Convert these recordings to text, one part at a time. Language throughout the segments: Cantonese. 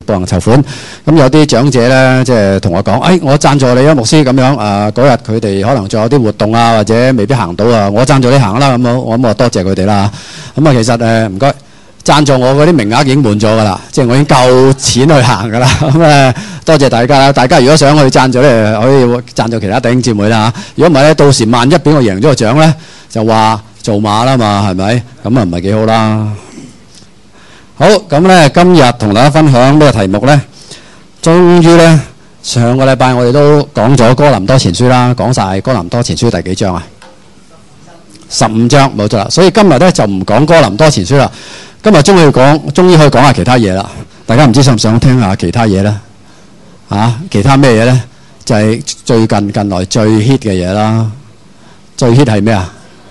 幫人籌款。咁有啲長者咧，即係同我講，我贊助你啊，牧師咁樣嗰日佢哋可能仲有啲活動啊，或者未必行到啊，我贊助你行啦，咁我多謝佢哋啦。咁其實唔該。贊助我嗰啲名額已經滿咗㗎啦，即係我已經夠錢去行㗎啦。咁多謝大家啦！大家如果想去贊助咧，可以贊助其他弟兄姊妹啦嚇。如果唔係咧，到時萬一俾我贏咗個獎咧，就話做馬啦嘛，係咪？咁唔係幾好啦。好，咁咧今日同大家分享呢個題目咧，終於咧上個禮拜我哋都講咗哥林多前書啦，講晒哥林多前書第幾章啊？15章冇錯啦。所以今日咧就唔講哥林多前書啦。今日終於可以講下其他嘢啦。大家唔知想唔想聽下其他嘢咧？其他咩嘢咧？就係最近來最 hit 嘅嘢啦。最 hit 係咩啊？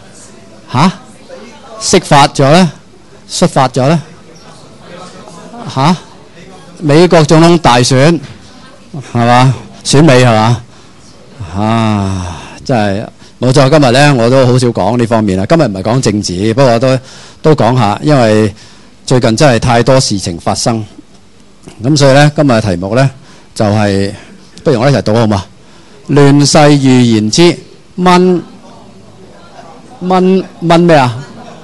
釋法咗咧？出發咗咧？美國總統大選係嘛？選美係嘛？真係冇錯。今日咧我都好少講呢方面啦。今日唔係講政治，不過都講下，因為最近真係太多事情發生，咁所以咧今日嘅題目咧就係，不如我一齊讀好嘛？亂世預言之蚊咩啊？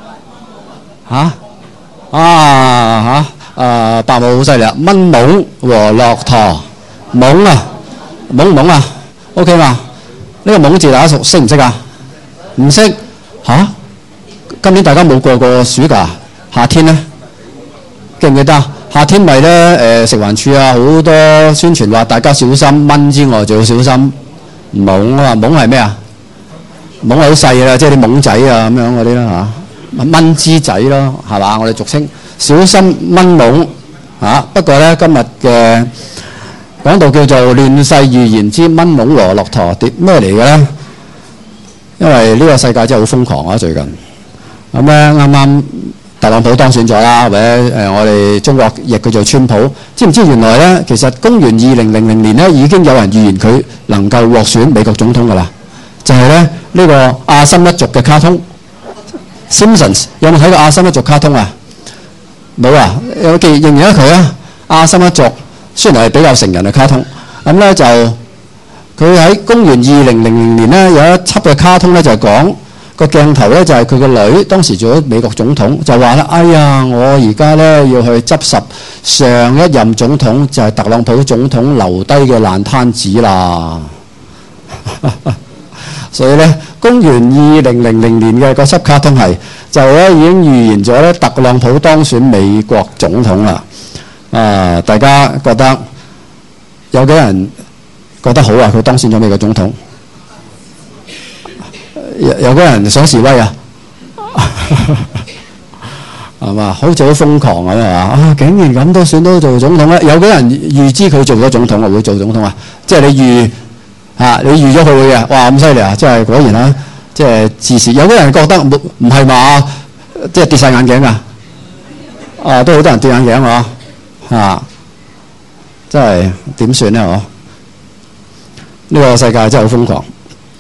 白母好犀利啊！蚊懵和駱駝懵啊 ，OK 嘛？呢個懵字大家識唔識啊？唔識今年大家冇過暑假，夏天咧記唔記得？夏天咪咧食環署啊好多宣傳話大家小心蚊之外，仲要小心懵啊！懵係咩啊？懵係好細嘅啦，即係啲懵仔啊咁樣嗰啲啦蚊滋仔咯，係嘛？我哋俗稱小心蚊懵不過咧今日嘅講到叫做亂世預言之蚊懵和駱駝，咩嚟嘅咧？因為呢個世界真係好瘋狂啊！最近咁咧啱啱特朗普當選咗啦，或者我哋中國譯佢做川普，知唔知原來咧其實公元2000年咧已經有人預言佢能夠獲選美國總統㗎啦，就係咧呢個亞森一族嘅卡通 Simpsons， 有冇睇過亞森一族卡通啊？冇啊？有認唔認得佢啊？亞森一族雖然係比較成人嘅卡通，咁咧就佢喺公元2000年咧有一輯嘅卡通咧就係講個鏡頭咧就係佢個女當時做咗美國總統，就話咧：哎呀，我而家咧要去執拾上一任總統就係特朗普總統留低嘅爛攤子啦。所以咧，公元2000年嘅嗰輯卡通係就咧已經預言咗咧特朗普當選美國總統啦。大家覺得有幾人覺得好啊？佢當選咗美國總統，有幾人想示威啊？係嘛？好似好瘋狂咁啊！竟然咁都選到做總統咧？有幾人預知佢做咗總統啊？會做總統啊？即係你預咗佢會嘅，哇咁犀利啊！即係果然啦，即係自視。有啲人覺得唔係嘛，即係跌晒眼鏡㗎。都好多人跌眼鏡真係點算咧？呢個世界真係好瘋狂。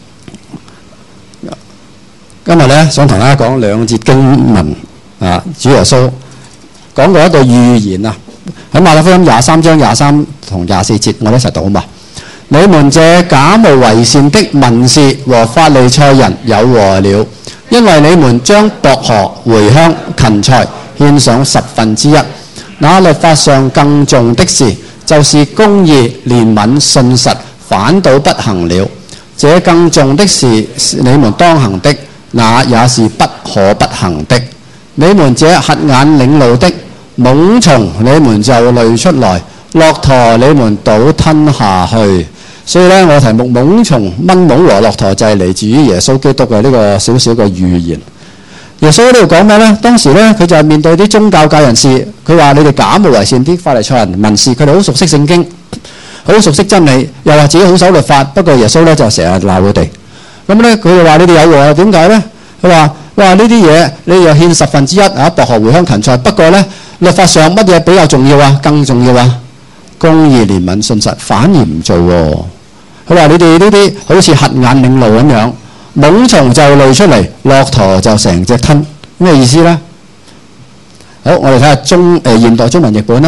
今日咧想同大家講兩節經文主耶穌講過一個預言啊，喺馬太福音23章23同24節，我哋一齊讀好嘛？你們這假冒為善的文士和法利賽人有禍了，因為你們將薄荷、茴香、芹菜獻上1/10。那律法上更重的事，就是公義、憐憫、信實，反倒不行了。這更重的事你們當行的，那也是不可不行的。你們這瞎眼領路的，蠓蟲你們就濾出來，駱駝你們倒吞下去。所以咧，我題目蠓蟲、蚊懵和駱駝就係嚟自於耶穌基督嘅呢個少少嘅預言。耶穌喺呢度講咩咧？當時咧，佢就係面對啲宗教界人士，佢話：你哋假冒為善啲法利賽人、文士，佢哋好熟悉聖經，好熟悉真理，又話自己好守律法。不過耶穌咧就成日鬧佢哋。咁咧，佢哋話你哋有禍，點解咧？佢話：哇，呢啲嘢你又獻1/10薄荷、茴香、芹菜。不過咧，律法上乜嘢比較重要啊？更重要啊！公義、憐憫、信實，反而唔做喎。佢話：你哋呢啲好似瞎眼領路咁樣，蠓蟲就濾出嚟，駱駝就成隻吞。咩意思咧？好，我哋睇下現代中文譯本啦。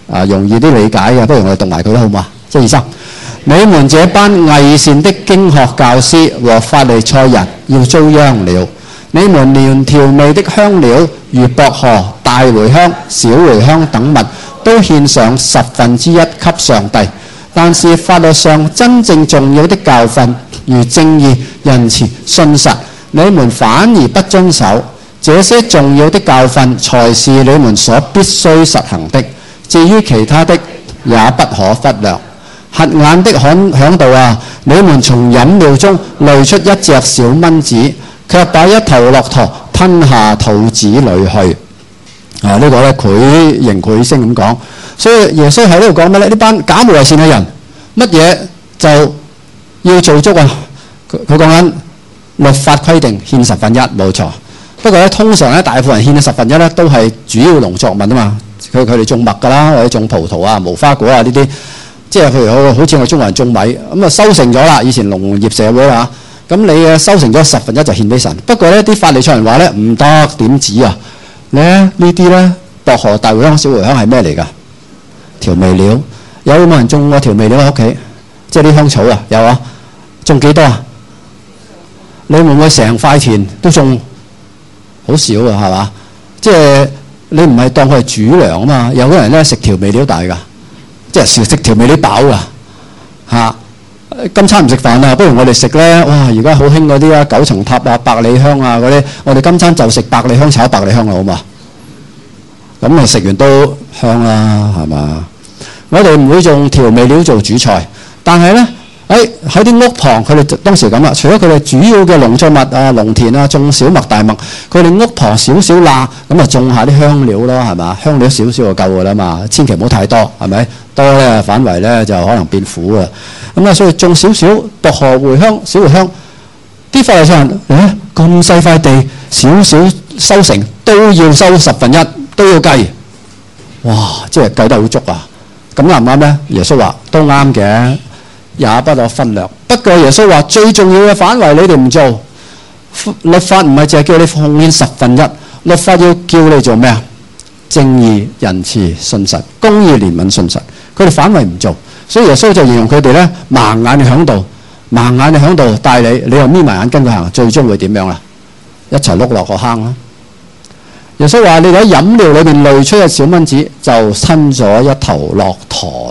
容易啲理解嘅，不如我哋讀埋佢啦，好嘛？1、2、3，你們這班偽善的經學教師和法利賽人要遭殃了！你們連調味的香料如薄荷、大茴香、小茴香等物，都獻上1/10給上帝。但是法律上真正重要的教訓，如正義、仁慈、信實，你們反而不遵守。這些重要的教訓才是你們所必須實行的。至於其他的，也不可忽略。瞎眼的響道啊！你們從飲料中濾出一隻小蚊子，卻把一頭駱駝吞下肚子裏去。呢個咧繪形繪聲咁講，所以耶穌喺呢度講咩咧？呢班假冒為善嘅人，乜嘢就要做足啊？佢講緊律法規定獻1/10，冇錯。不過咧，通常咧，大部分人獻嘅1/10咧，都係主要農作物啊嘛。佢哋種麥㗎啦，或者種葡萄啊、無花果啊呢啲，即係譬如好似我哋中國人種米咁啊，收成咗啦。以前農業社會啦，咁你收成咗1/10就獻俾神。不過咧，啲法利賽人話咧唔得，點止啊？呢啲咧，薄荷、大茴香、小茴香係咩嚟㗎？調味料。有冇人種過調味料喺屋企？即係啲香草啊，有啊。種幾多啊？你會唔會成塊田都種？好少啊，係嘛？即係你唔係當佢係主糧啊嘛。有啲人咧食調味料大㗎，即係食調味料飽㗎嚇。今餐唔食飯啊，不如我哋食咧。哇！而家好興嗰啲啊，9層塔啊、百里香啊嗰啲，我哋今餐就食百里香炒百里香啦，好嘛？咁啊食完都香啦，係嘛？我哋唔會用調味料做主菜，但係咧喺啲屋旁，佢哋當時咁啦。除咗佢哋主要嘅農作物啊、農田啊，種小麥、大麥，佢哋屋旁少少罅，咁啊種下啲香料咯，係嘛？香料少少就夠㗎啦嘛，千祈唔好太多，係咪？多咧反為咧就可能變苦啊。咁啊，所以種少少薄荷、茴香、小茴香，啲法利賽人咁細塊地，少少收成都要收1/10，都要計。哇！即係計得好足啊！咁啱唔啱咧？耶穌話都啱嘅。也不可忽略。不過耶穌話最重要嘅範圍你哋唔做，律法唔係淨係叫你奉獻1/10，律法要叫你做咩啊？正義、仁慈、信實、公義、憐憫、信實。佢哋範圍唔做，所以耶穌就形容佢哋咧盲眼嘅響度，盲眼嘅響度帶你又眯埋眼跟佢行，最終會點樣啦？一齊碌落個坑啦！耶穌話：你哋喺飲料裏邊濾出一小蚊子，就吞咗一頭駱駝。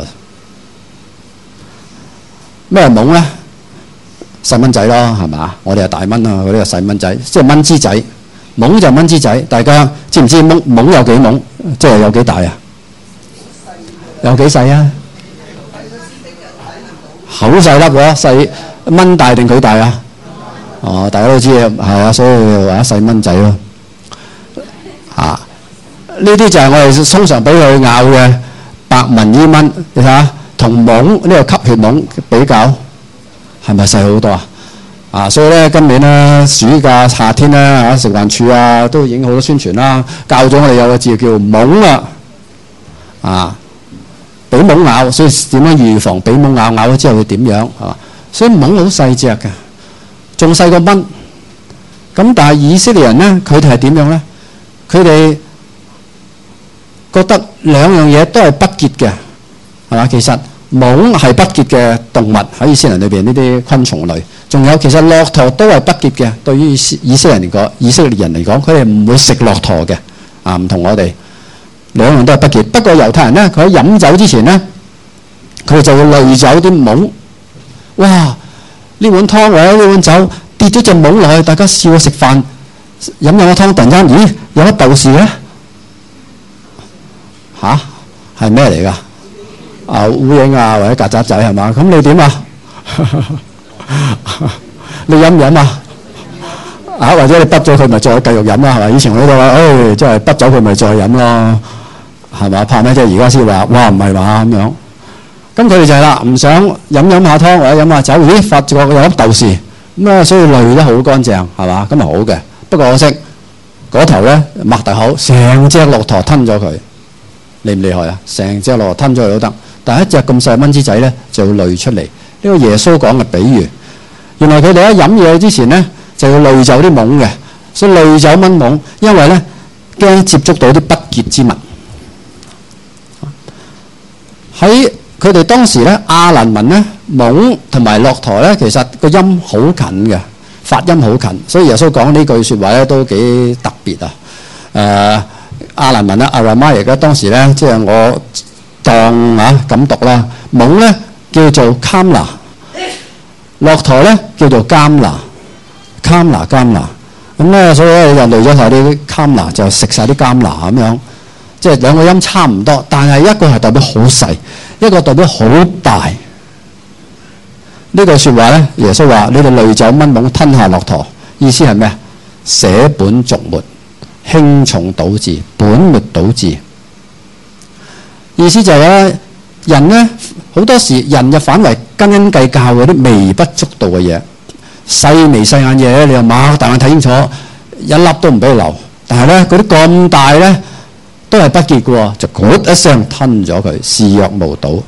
咩懵咧？細蚊仔咯，係嘛？我哋係大蚊啊，嗰啲係細蚊仔，即係蚊枝仔。懵就蚊枝仔，大家知唔知懵有幾懵？即係有幾大啊？有幾細啊？好細粒喎，細蚊大定佢大啊？哦，大家都知係啊，所以話細蚊仔咯。呢啲就係我哋通常俾佢咬嘅白紋伊蚊，你睇下。同懵呢個吸血懵比較係咪細好多啊？所以咧今年咧暑假夏天咧食環署啊都已經好多宣傳啦，教咗我哋有個字叫懵啊，俾懵咬，所以點樣預防俾懵咬咗之後會點樣係嘛？所以懵好細隻嘅，仲細過蚊。咁但係以色列人咧，佢哋係點樣咧？佢哋覺得兩樣嘢都係不潔嘅，係嘛？其實懵係不潔嘅動物，喺以色列人裏邊呢啲昆蟲類，仲有其實駱駝都係不潔嘅。對於以色列人嚟講，佢哋唔會食駱駝嘅，唔同我哋兩樣都係不潔。不過猶太人咧，佢喺飲酒之前咧，佢哋就會濾走啲懵。哇！呢碗湯或者呢碗酒跌咗隻懵落去，大家笑食飯飲個湯，突然間咦有粒豆豉咧嚇，係咩嚟㗎？烏蠅啊，或者曱甴仔係嘛？咁你點啊？你飲唔飲啊？或者你畢咗佢咪再繼續飲啦？係嘛？以前我呢度話，即係畢咗佢咪再飲咯，係嘛？怕咩啫？而家先話，哇唔係嘛咁樣。咁佢哋就係啦，唔想飲下湯或者飲下酒，咦發覺有粒豆豉咁啊，所以濾得好乾淨係嘛？咁係好嘅。不過可惜嗰頭咧擘大口，成隻駱駝吞咗佢，厲唔厲害啊？成隻駱駝吞咗佢都得。但係一隻咁細蚊枝仔咧，就要濾出嚟。呢個耶穌講嘅比喻，原來佢哋喺飲嘢之前咧，就要濾走啲懵嘅，所以濾走蚊懵，因為咧驚接觸到啲不潔之物。 喺佢哋當時咧，亞蘭文咧，懵同埋駱駝咧，其實個音好近嘅，發音好近，所以耶穌講呢句説話咧都幾特別啊！亞蘭文啦 ，Aramaic 咧，當時咧即係我當咁讀啦，懵咧叫做 Kamla， 駱駝咧叫做監拿。咁咧，所以咧就累咗晒啲 Kamla， 就食晒啲監拿咁樣，即係兩個音差唔多，但係一個係代表好細，一個代表好大。呢句説話咧，耶穌話：你哋累酒蚊懵吞下駱駝，意思係咩啊？捨本逐末，輕重倒置，本末倒置。意思就係咧，人咧好多時人就反為斤斤計較嗰啲微不足道嘅嘢。細眉細眼嘢，你又擘大眼睇清楚，一粒都唔俾你留。但係咧，嗰啲咁大咧，都係不潔嘅喎，就咕一聲吞咗佢，視若無睹。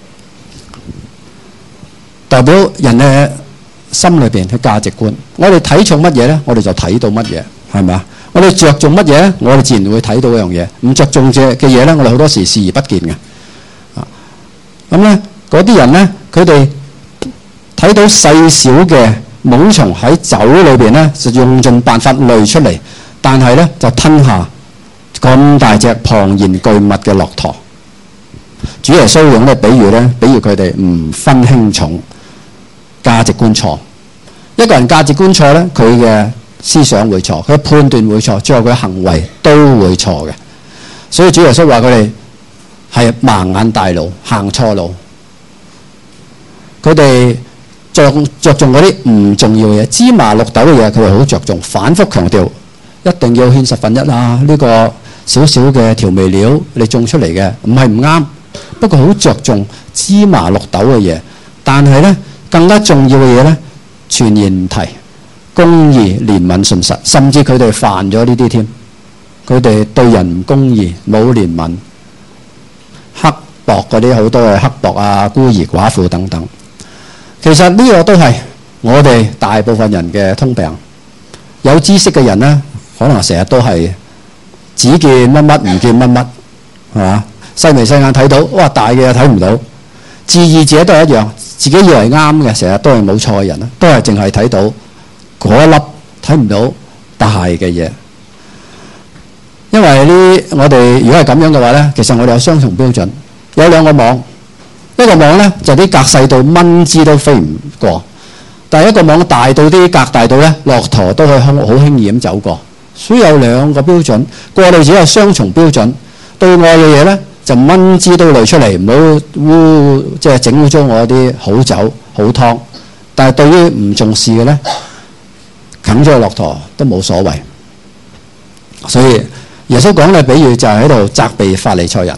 代表人嘅心裏邊嘅價值觀。我哋睇重乜嘢咧，我哋就睇到乜嘢，係咪啊？我哋着重乜嘢咧，我哋自然會睇到嗰樣嘢。唔着重嘅嘢咧，我哋好多時視而不見嘅。咁咧，嗰啲人咧，佢哋睇到細小嘅懵蟲喺酒裏邊咧，就用盡辦法濾出嚟，但係咧就吞下咁大隻龐然巨物嘅駱駝。主耶穌用嘅比喻咧，比喻佢哋唔分輕重，價值觀錯。一個人價值觀錯咧，佢嘅思想會錯，佢嘅判斷會錯，最後佢嘅行為都會錯嘅。所以主耶穌話佢哋係盲眼大路，行錯路。佢哋着重嗰啲唔重要嘅嘢，芝麻綠豆嘅嘢，佢哋好着重，反覆強調一定要獻1/10啊！呢個少少嘅調味料你種出嚟嘅，唔係唔啱，不過好着重芝麻綠豆嘅嘢。但係咧，更加重要嘅嘢咧，全然唔提，公義、憐憫、信實，甚至佢哋犯咗呢啲添。佢哋對人唔公義，冇憐憫，刻薄嗰啲好多嘅刻薄啊，孤兒寡婦等等。其實呢個都係我哋大部分人嘅通病。有知識嘅人呢，可能成日都係只見乜乜唔見乜乜，係嘛？細眉細眼睇到，哇！大嘅又睇唔到。自義者都係一樣，自己以為啱嘅，成日都係冇錯嘅人啦，都係淨係睇到嗰一粒，睇唔到大嘅嘢。因為呢，我哋如果係咁樣嘅話呢，其實我哋有雙重標準，有兩個網。一個網咧就啲格細到蚊枝都飛唔過，但係一個網大到啲格大到咧，駱駝都可以好輕易咁走過。所以有兩個標準，過濾只有雙重標準。對外嘅嘢咧就蚊枝都濾出嚟，唔好即係整污糟我啲好酒好湯。但係對於唔重視嘅咧，啃咗個駱駝都冇所謂。所以耶穌講嘅比喻就係喺度責備法利賽人。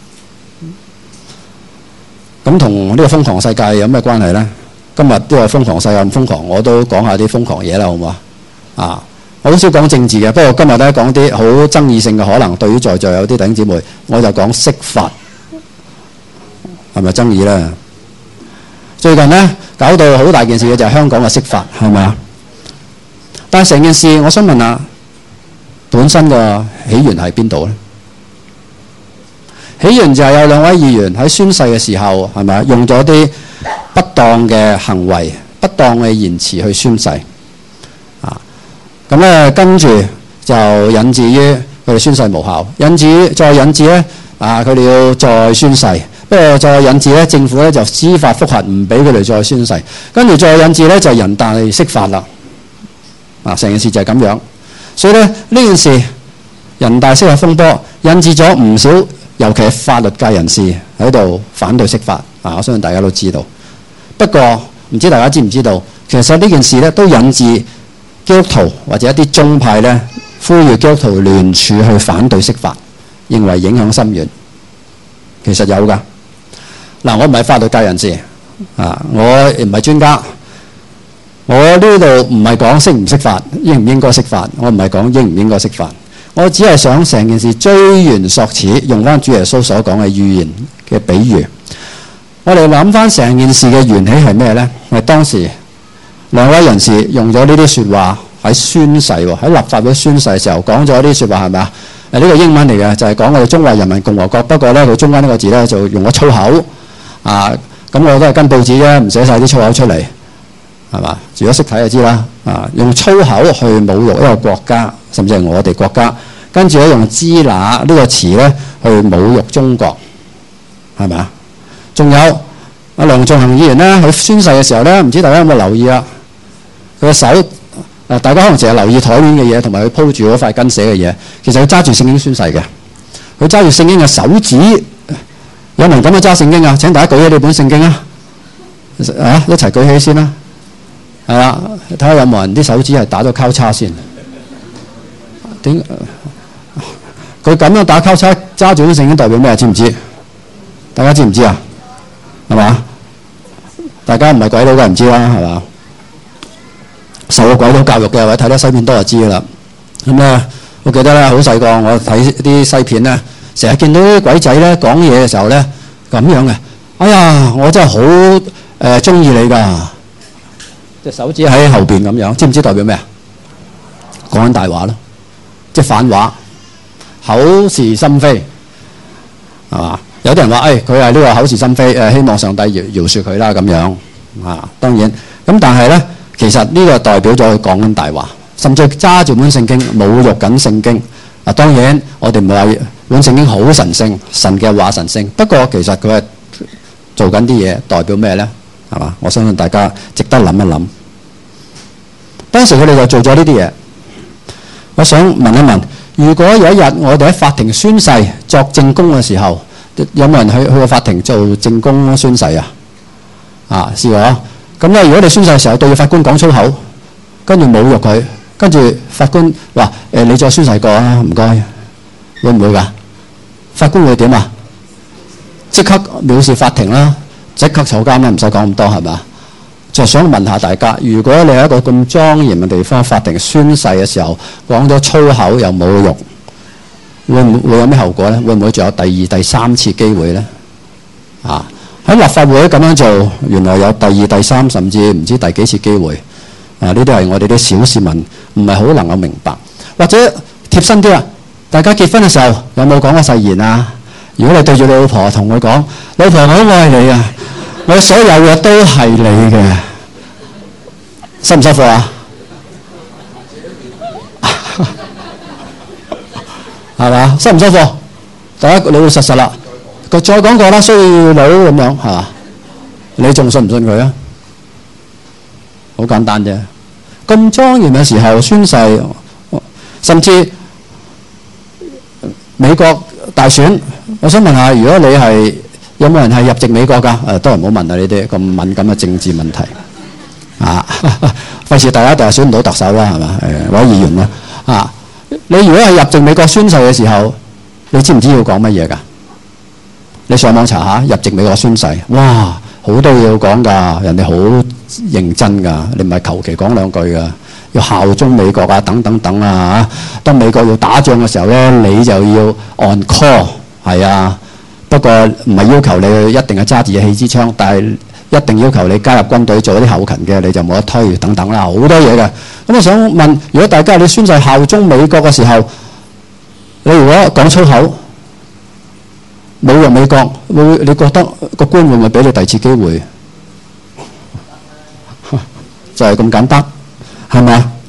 咁同呢個瘋狂世界有咩關係呢？今日呢個瘋狂世界咁瘋狂，我都講下啲瘋狂嘢啦，好唔好啊？我好少講政治嘅，不過今日咧講啲好爭議性嘅，可能對於在座有啲弟兄姊妹，我就講釋法，係咪爭議呢？最近呢，搞到好大件事嘅就係香港嘅釋法，係咪啊？但係成件事，我想問下，本身嘅起源係邊度呢？起源就係有兩位議員喺宣誓嘅時候，係咪用咗啲不當嘅行為、不當嘅言辭去宣誓啊？咁咧跟住就引致於佢哋宣誓無效，再引致咧佢哋要再宣誓，不過再引致咧政府咧就司法覆核唔俾佢哋再宣誓，跟住再引致咧就人大釋法啦。成件事就係咁樣，所以咧呢件事人大釋法風波引致咗唔少。尤其係法律界人士喺度反對釋法，我相信大家都知道。不過唔知大家知唔知道，其實呢件事咧都引致基督徒或者一啲宗派咧呼籲基督徒聯署去反對釋法，認為影響深遠。其實有㗎。我唔係法律界人士，我唔係專家。我呢度唔係講釋唔釋法，應唔應該釋法，我唔係講應唔應該釋法。我只係想成件事追源溯始，用翻主耶穌所講嘅預言嘅比喻。我哋諗翻成件事嘅緣起係咩呢？係當時兩位人士用咗呢啲説話喺宣誓喎，喺立法會宣誓嘅時候講咗呢啲説話係咪啊？ 呢個英文嚟嘅，就係講我哋中華人民共和國。不過咧，佢中間呢個字咧就用咗粗口啊。咁我都係跟報紙啫，唔寫晒啲粗口出嚟，係嘛？如果識睇就知啦。啊，用粗口去侮辱一個國家，甚至係我哋國家，跟住咧用支那呢個詞咧去侮辱中國，係咪啊？仲有阿梁頌恆議員咧，佢宣誓嘅時候咧，唔知大家有冇留意啊？佢嘅手大家可能淨係留意台面嘅嘢，同埋佢鋪住嗰塊巾寫嘅嘢，其實佢揸住聖經宣誓嘅。佢揸住聖經嘅手指，有冇人咁樣揸聖經啊？請大家舉起呢本聖經啊！一齊舉起先啦。係啦，睇下有冇人啲手指係打咗交叉先。點？佢咁樣打交叉，揸住啲聖經代表咩？知唔知？大家知唔知啊？係嘛？大家唔係鬼佬梗係唔知啦，係嘛？受過鬼佬教育嘅或者睇得西片多就知㗎啦。咁咧，我記得咧好細個，我睇啲西片咧，成日見到啲鬼仔咧講嘢嘅時候咧咁樣嘅。哎呀，我真係好中意你㗎！隻手指喺後邊咁樣，知唔知代表咩啊？講緊大話咯，即係反話，口是心非，係嘛？有啲人話：佢係呢個口是心非，希望上帝饒恕佢啦咁樣啊。當然咁，但係咧。其實呢個代表咗佢講緊大話，甚至揸住本聖經侮辱緊聖經。當然我哋唔係話本聖經好神聖，神嘅話神聖。不過其實佢係做緊啲嘢，代表咩呢？係嘛？我相信大家值得諗一諗。當時佢哋就做咗呢啲嘢。我想問一問，如果有一日我哋喺法庭宣誓作證供嘅時候，有冇人去個法庭做證供宣誓啊？試過。咁咧，如果你宣誓嘅時候對法官講粗口，跟住侮辱佢，跟住法官話：你再宣誓過啊，唔該，會唔會㗎？法官會點啊？即刻藐視法庭啦，即刻坐監啦，唔使講咁多係嘛？就想問下大家，如果你喺一個咁莊嚴嘅地方，法庭宣誓嘅時候講咗粗口又侮辱，會有咩後果咧？會唔會仲有第二、第三次機會咧？啊？喺立法會咁樣做，原來有第二、第三，甚至唔知第幾次機會。呢啲係我哋啲小市民唔係好能夠明白。或者貼身啲啦，大家結婚嘅時候有冇講過誓言啊？如果你對住你老婆同佢講：老婆，我好愛你啊，我所有嘅都係你嘅，辛唔辛苦啊？係嘛？辛唔辛苦？大家老老實實啦。佢再講過啦，衰女咁樣係嘛？你仲信唔信佢啊？好簡單啫。咁莊嚴嘅時候宣誓，甚至美國大選，我想問下，如果你係有冇人係入籍美國㗎？都係唔好問啊！呢啲咁敏感嘅政治問題啊，費事大家第日選唔到特首啦，係嘛？或者議員啦啊！你如果係入籍美國宣誓嘅時候，你知唔知要講乜嘢㗎？你上網查下入籍美國宣誓，哇，好多嘢要講㗎，人哋好認真㗎，你唔係求其講兩句㗎，要效忠美國啊，等等等啊嚇。當美國要打仗嘅時候咧，你就要 on call， 係啊。不過唔係要求你一定係揸住氣支槍，但係一定要求你加入軍隊做啲後勤嘅，你就冇得推等等啦，好多嘢嘅。咁我想問，如果大家你宣誓效忠美國嘅時候，你如果講粗口，侮辱美國，你覺得個官會唔會俾你第二次機會？就係咁簡單，係咪啊？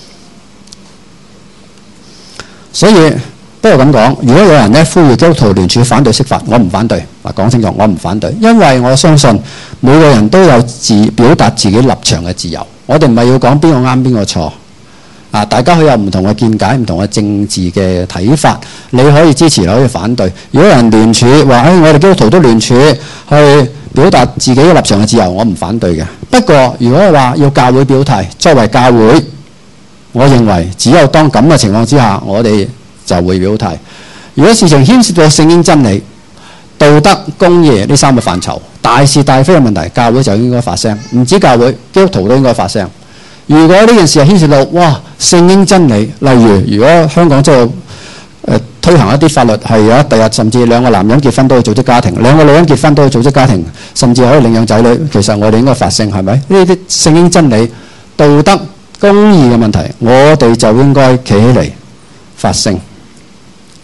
所以不過咁講，如果有人咧呼籲基督徒聯署反對釋法，我唔反對。講清楚，我唔反對，因為我相信每個人都有表達自己立場嘅自由。我哋唔係要講邊個啱邊個錯。大家佢有唔同嘅見解、唔同嘅政治嘅睇法，你可以支持，你可以反對。如果有人聯署話，我哋基督徒都聯署去表達自己嘅立場嘅自由，我唔反對嘅。不過，如果話要教會表態，作為教會，我認為只有當咁嘅情況之下，我哋就會表態。如果事情牽涉到聖經真理、道德、公義呢三個範疇，大是大非嘅問題，教會就應該發聲。唔止教會，基督徒都應該發聲。如果呢件事係牽涉到聖經真理，例如如果香港推行一啲法律係第日甚至兩個男人結婚都要組織家庭，兩個女人結婚都要組織家庭，甚至可以領養仔女，其實我哋應該發聲，係咪？呢啲聖經真理、道德、公義嘅問題，我哋就應該企起嚟發聲。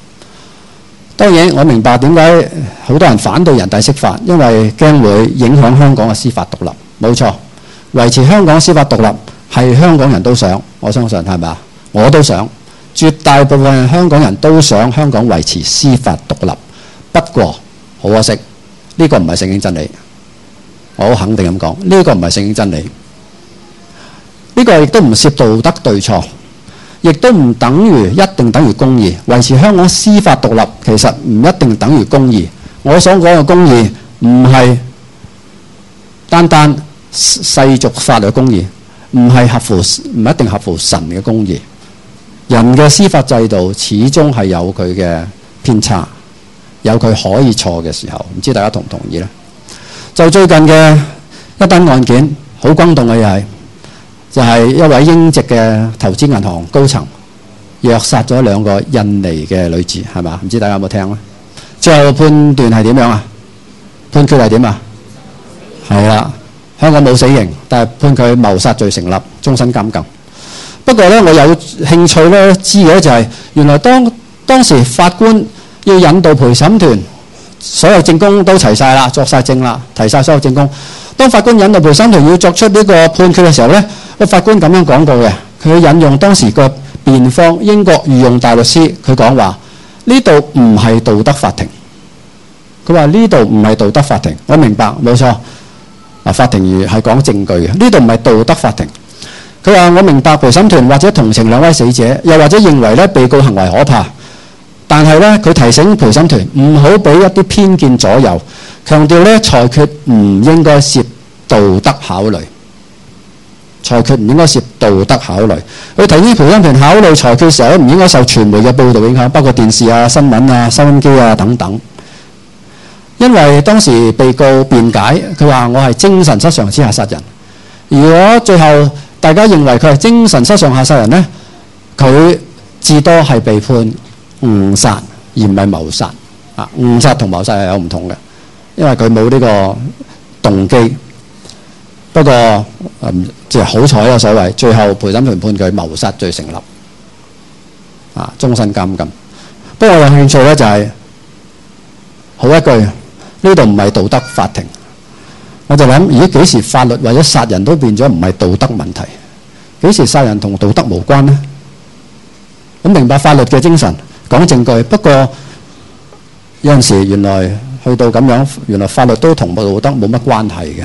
當然我明白點解好多人反對人大釋法，因為驚會影響香港嘅司法獨立。冇錯，維持香港司法獨立係香港人都想，我相信係咪啊？我都想，絕大部分香港人都想香港維持司法獨立。不過好可惜，呢個唔係聖經真理。我好肯定咁講，呢個唔係聖經真理。呢個亦都唔涉道德對錯，亦都唔一定等於公義。維持香港司法獨立其實唔一定等於公義。我所講嘅公義唔係單單世俗法律公義，唔一定合乎神嘅公義。人嘅司法制度始終係有佢嘅偏差，有佢可以錯嘅時候。唔知大家同唔同意呢？就最近嘅一單案件，好轟動嘅又係，就係一位英籍嘅投資銀行高層虐殺咗2個印尼嘅女子，係嘛？唔知大家有冇聽咧？最後判斷係點樣啊？判決係點啊？係啦，香港冇死刑，但係判佢謀殺罪成立，終身監禁。不過咧，我有興趣咧知嘅就係，原來當時法官要引導陪審團，所有證供都齊晒啦，作晒證啦，提晒所有證供。當法官引導陪審團要作出呢個判決嘅時候呢，個法官咁樣講過嘅，佢引用當時個辯方英國御用大律師，佢講話呢度唔係道德法庭。佢話呢度唔係道德法庭，我明白，冇錯。法庭係講證據嘅，呢度唔係道德法庭。佢話我明白陪審團或者同情2位死者，又或者認為咧被告行為可怕。但係咧，佢提醒陪審團唔好俾一啲偏見左右，強調咧裁決唔應該涉道德考慮。裁決唔應該涉道德考慮。佢提醒陪審團考慮裁決嘅時候，唔應該受傳媒嘅報導影響，包括電視啊、新聞啊、收音機啊等等。因為當時被告辯解，佢話我係精神失常之下殺人。如果最後大家認為佢係精神失常下殺人呢，佢至多係被判誤殺而唔係謀殺。誤殺同謀殺係有唔同嘅，因為佢冇呢個動機。不過即係好彩啦，所謂最後陪審團判佢謀殺罪成立，終身監禁。不過我有興趣咧就係好一句，呢度唔係道德法庭。我就諗，咦，幾時法律或者殺人都變咗唔係道德問題？幾時殺人同道德無關呢？咁明白法律嘅精神，講證據。不過有陣時原來去到咁樣，原來法律都同道德冇乜關係嘅。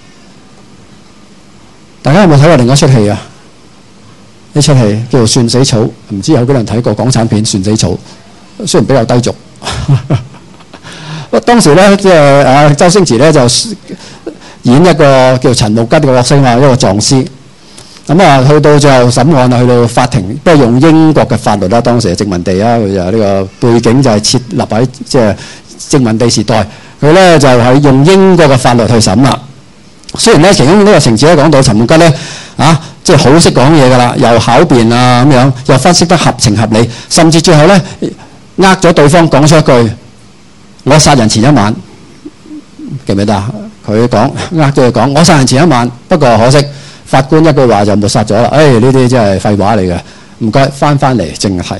大家有冇睇過另一出戲啊？呢出戲叫做《算死草》，唔知有幾多人睇過港產片《算死草》？雖然比較低俗。當時咧，即係周星馳咧就演一個叫陳木吉嘅角色嘛，一個狀師。咁去到最後審案去到法庭，不過用英國嘅法律啦，當時係殖民地啊，佢就呢個背景就係設立喺即係殖民地時代，佢咧就係用英國嘅法律去審啦。雖然咧其中呢個情節咧講到陳木吉咧即係好識講嘢㗎啦，又巧辯啊咁樣，又分析得合情合理，甚至最後咧咗對方講出一句：我殺人前一晚，記唔記得啊？佢講咗佢講，我殺人前一晚，不過可惜法官一句話就抹殺咗啦。呢啲真係廢話嚟嘅，唔該翻嚟正題。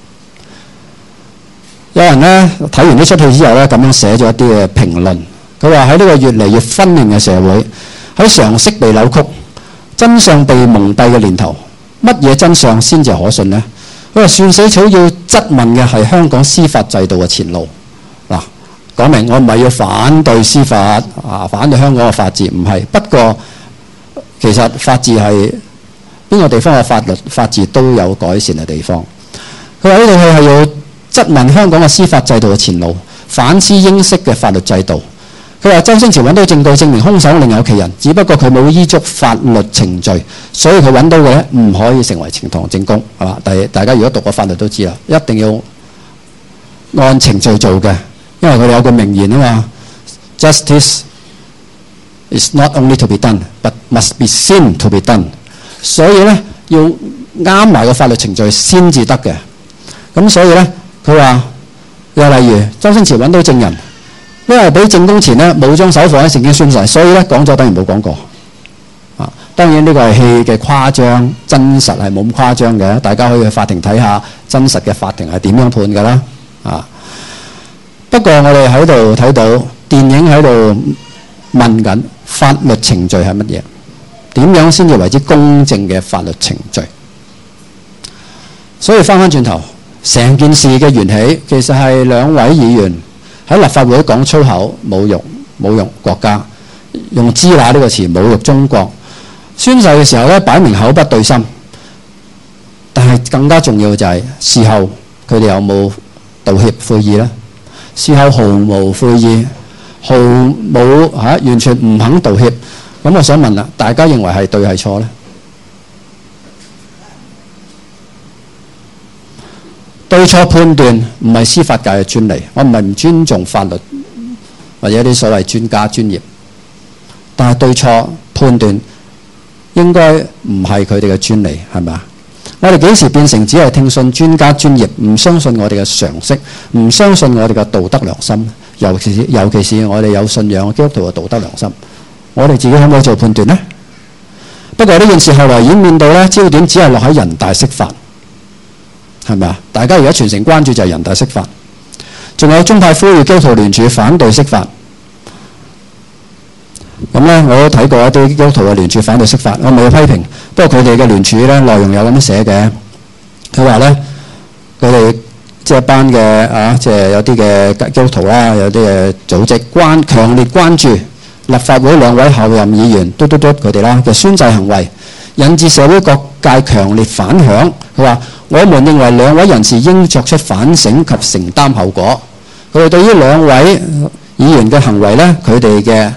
有人咧睇完呢出戲之後咧，咁樣寫咗一啲嘅評論。佢話喺呢個越嚟越分裂嘅社會，喺常識被扭曲、真相被蒙蔽嘅年頭，乜嘢真相先至可信呢？佢話算死草要質問嘅係香港司法制度嘅前路。嗱，講明我唔係要反對司法反對香港嘅法治，唔係。不過其實法治係邊個地方嘅法治都有改善嘅地方。佢話呢套戲係要質問香港嘅司法制度嘅前路，反思英式嘅法律制度。佢話周星馳揾到證據證明兇手另有其人，只不過佢冇依足法律程序，所以佢揾到嘅咧唔可以成為呈堂證供，係嘛？大家如果讀過法律都知啦，一定要按程序做嘅，因為佢哋有個名言啊嘛 ，Justice is not only to be done, but must be seen to be done。所以咧要啱埋個法律程序先至得嘅。咁所以咧，佢話又例如周星馳揾到證人。因為俾證供前咧冇將手放喺聖經宣誓，所以咧講咗等於冇講過。當然呢個係戲嘅誇張，真實係冇咁誇張嘅。大家可以去法庭睇下真實嘅法庭係點樣判㗎啦。 不過我哋喺度睇到電影喺度問緊法律程序係乜嘢？點樣先至為之公正嘅法律程序？所以翻返轉頭，成件事嘅緣起其實係兩位議員喺立法會講粗口，侮辱國家，用支那呢個詞侮辱中國。宣誓嘅時候咧，擺明口不對心。但係更加重要就係事後佢哋有冇道歉悔意呢？事後毫無悔意，毫無完全唔肯道歉。咁我想問啦，大家認為係對係錯呢？對錯判斷唔係司法界嘅專利，我唔係唔尊重法律或者啲所謂專家專業，但係對錯判斷應該唔係佢哋嘅專利，係咪啊？我哋幾時變成只係聽信專家專業，唔相信我哋嘅常識，唔相信我哋嘅道德良心？尤其是我哋有信仰基督徒嘅道德良心，我哋自己可唔可以做判斷呢？不過呢件事後來演變到呢，焦點只係落喺人大釋法，係咪啊？大家而家全城關注就係人大釋法，仲有宗派呼籲基督徒聯署反對釋法。咁呢，我都睇過一啲基督徒嘅聯署反對釋法，我未有批評。不過佢哋嘅聯署呢，內容有咁樣寫嘅。佢話呢，佢哋即係班嘅即係有啲嘅基督徒啦，有啲嘅組織強烈關注立法會兩位候任議員佢哋啦嘅宣誓行為，引致社會各界強烈反響。佢話：我們認為兩位人士應作出反省及承擔後果。佢哋對於兩位議員嘅行為呢，佢哋嘅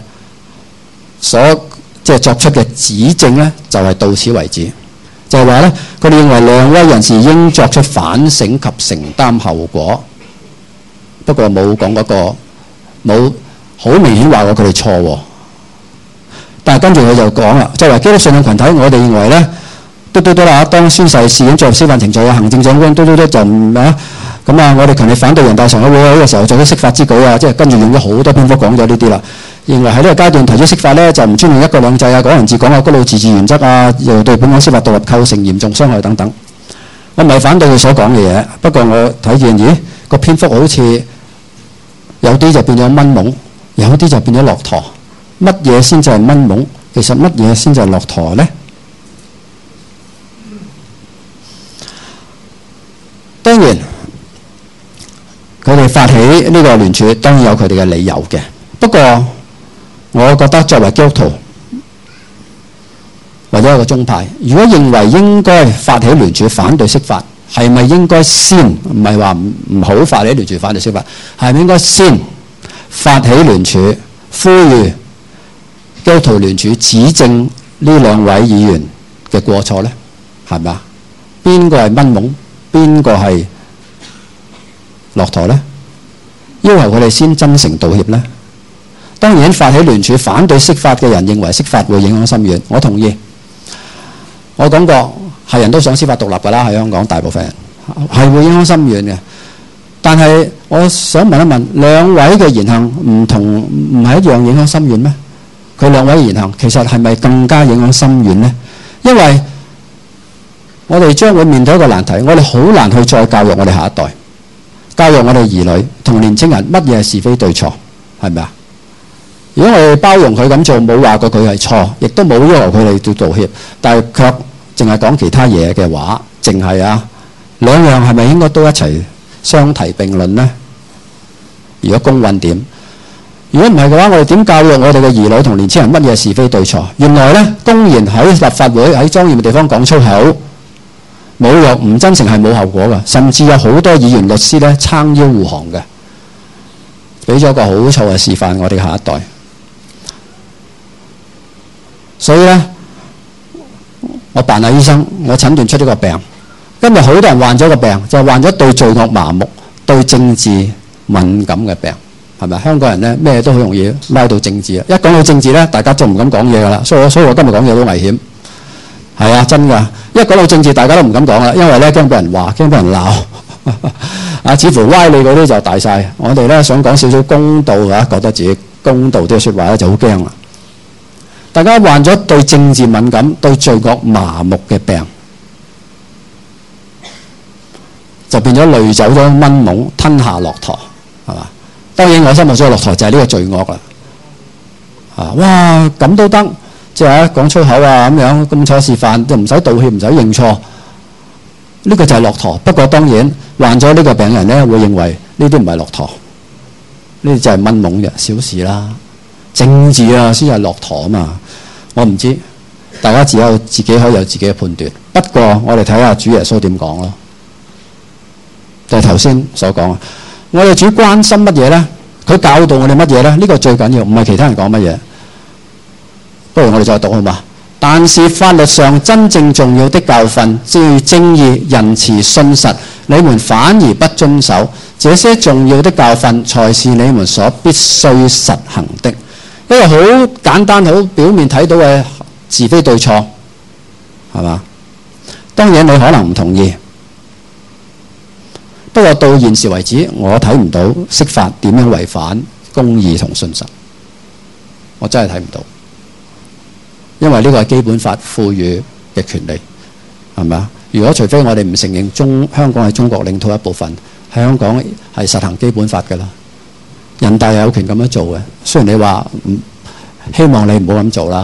即係作出嘅指正呢，就係到此為止。就係話呢，佢哋認為兩位人士應作出反省及承擔後果。不過冇講嗰個，冇好明顯話過佢哋錯喎。但係跟住佢就講啦，作為基督信仰群體，我哋認為呢，啦，當宣誓事件進入司法程序嘅行政長官就唔咁我哋強烈反對人大常委會喺呢個時候作出釋法之舉啊！即係跟住用咗好多篇幅講咗呢啲啦。認為喺呢個階段提出釋法呢，就唔尊重一國兩制啊、港人治港啊、高度自治原則啊，又對本港司法獨立構成嚴重傷害等等。我唔係反對佢所講嘅嘢，不過我睇見個篇幅好似有啲就變咗蚊懵，有啲就變咗駱駝。乜嘢先至係蚊懵？其實乜嘢先至係駱駝呢？當然，佢哋發起呢個聯署，當然有佢哋嘅理由嘅。不過，我覺得作為基督徒或者一個宗派，如果認為應該發起聯署反對釋法，係咪應該先？唔係話唔好發起聯署反對釋法，係咪應該先發起聯署，呼籲基督徒聯署指正呢兩位議員嘅過錯呢？係咪啊？邊個係蚊懵？邊個係駱駝呢？要求佢哋先真誠道歉呢？當然，發起聯署反對釋法嘅人認為釋法會影響深遠，我同意。我講過，係人都想司法獨立㗎啦，喺香港大部分人係會影響深遠嘅。但係我想問一問，兩位嘅言行唔同，唔係一樣影響深遠咩？佢兩位言行其實係咪更加影響深遠呢？因為我哋將會面對一個難題，我哋好難去再教育我哋下一代，教育我哋兒女同年青人乜嘢係是非對錯，係咪啊？如果我哋包容佢咁做，冇話過佢係錯，亦都冇要求佢哋要道歉，但係卻淨係講其他嘢嘅話，淨係兩樣係咪應該都一齊相提並論呢？如果公允點？如果唔係嘅話，我哋點教育我哋嘅兒女同年青人乜嘢係是非對錯？原來呢，公然喺立法會喺莊嚴嘅地方講粗口，侮辱唔真誠係冇後果㗎，甚至有好多議員律師呢撐腰護航嘅，俾咗個好錯嘅示範我哋下一代。所以呢，我扮下醫生，我診斷出呢個病。今日好多人患咗個病，就係患咗對罪惡麻木、對政治敏感嘅病，係咪？香港人呢，咩都好容易拉到政治啊！一講到政治呢，大家就唔敢講嘢㗎啦。所以我今日講嘢都危險，係啊，真㗎！一講到政治，大家都唔敢講啦，因為呢驚俾人話，驚俾人鬧。似乎歪理嗰啲就大晒。我哋呢想講少少公道啊，覺得自己公道啲嘅説話呢就好驚啦。大家患咗對政治敏感、對罪惡麻木嘅病，就變咗累走咗蚊懵，吞下駱駝，係嘛？ 當然我心目中嘅駱駝就係呢個罪惡啦。哇咁都得，即係講粗口啊咁樣，咁錯示範就唔使道歉，唔使認錯，呢個就係駱駝。不過當然患咗呢個病人咧，會認為呢啲唔係駱駝，呢啲就係蚊懵嘅小事啦。政治啊先係駱駝啊嘛，我唔知，大家只有自己可以有自己嘅判斷。不過我哋睇下主耶穌點講咯，就係頭先所講啊。我哋主關心乜嘢咧？佢教導我哋乜嘢咧？呢個最緊要，唔係其他人講乜嘢。不如我哋再讀好嘛？但是法律上真正重要的教訓，正如正義、仁慈、信實，你們反而不遵守。這些重要的教訓，才是你們所必須實行的。一個好簡單、好表面睇到嘅是非對錯，係嘛？當然你可能唔同意，不過到現時為止，我睇唔到釋法點樣違反公義同信實，我真係睇唔到。因為呢個係基本法賦予嘅權利，係咪啊？如果除非我哋唔承認香港係中國領土一部分，喺香港係實行基本法㗎啦。人大有權咁樣做嘅，雖然你話希望你唔好咁做啦，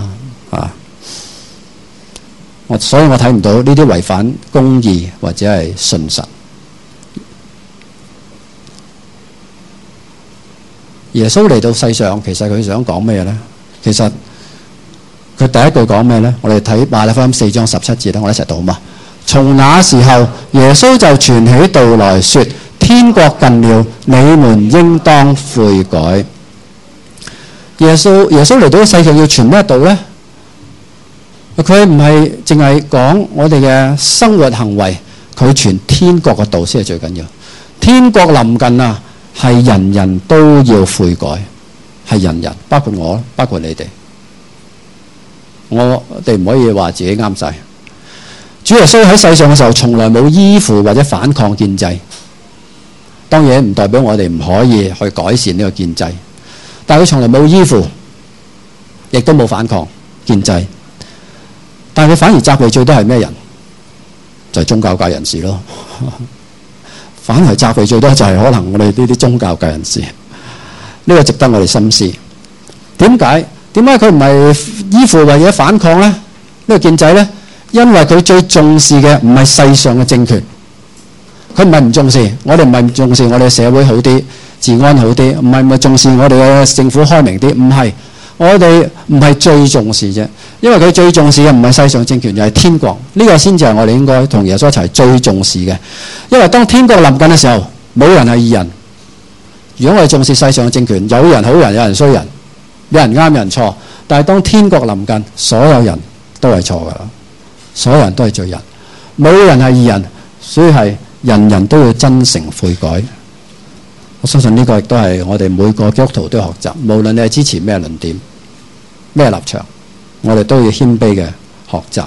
所以我睇唔到呢啲違反公義或者係信實。耶穌嚟到世上，其實佢想講咩呢？其實佢第一句講咩呢？我哋睇馬太福音4章17節咧，我哋一齊讀好嘛？從那時候，耶穌就傳起道來說：天國近了，你們應當悔改。耶穌嚟到世上要傳咩道呢？佢唔係淨係講我哋嘅生活行為，佢傳天國嘅道先係最緊要。天國臨近啊，係人人都要悔改，係人人，包括我，包括你哋。我哋唔可以話自己啱晒。主耶穌喺世上嘅時候，從來冇依附或者反抗建制。當然唔代表我哋唔可以去改善呢個建制，但係佢從來冇依附，亦都冇反抗建制。但係佢反而責備最多係咩人？就係宗教界人士咯。反而責備最多就係可能我哋呢啲宗教界人士。呢個值得我哋深思。點解佢唔係依附或者反抗呢？呢個建制呢？因為佢最重視嘅唔係世上嘅政權，佢唔係唔重視，我哋唔係唔重視我哋嘅社會好啲，治安好啲，唔係唔重視我哋嘅政府開明啲，唔係，我哋唔係最重視啫。因為佢最重視嘅唔係世上政權，而係天國，呢個先至係我哋應該同耶穌一齊最重視嘅。因為當天國臨近嘅時候，冇人係義人。如果我哋重視世上嘅政權，有人好人，有人衰人，有人啱，有人錯。但係當天國臨近，所有人都係錯噶啦，所有人都係罪人，冇人係義人，所以係人人都要真誠悔改。我相信呢個亦都係我哋每個基督徒都要學習，無論你係支持咩論點、咩立場，我哋都要謙卑嘅學習。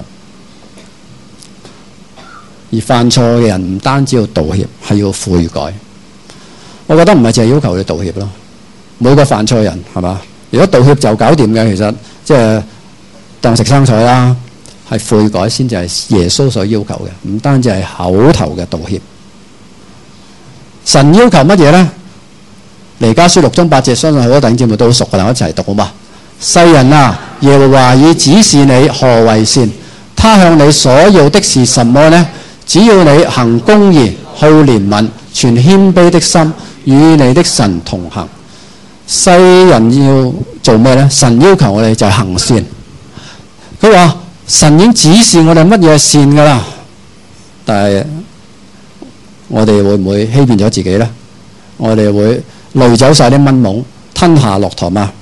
而犯錯嘅人唔單止要道歉，係要悔改。我覺得唔係淨係要求你道歉咯，每個犯錯嘅人係嘛？如果道歉就搞掂嘅，其實即係當食生菜啦。係悔改先至係耶穌所要求嘅，唔單止係口頭嘅道歉。神要求乜嘢呢？彌迦書6章8節，相信好多弟兄姊妹都好熟㗎啦，我一齊讀好嘛？世人啊，耶和華已指示你何為善，他向你所要的是什麼呢？只要你行公義、好憐憫、存謙卑的心，與你的神同行。世人要做咩呢？神要求我哋就係行善。佢話神已經指示我哋乜嘢係善噶啦，但係我哋會唔會欺騙咗自己呢？我哋會累走晒啲蚊懵，吞下駱駝嗎？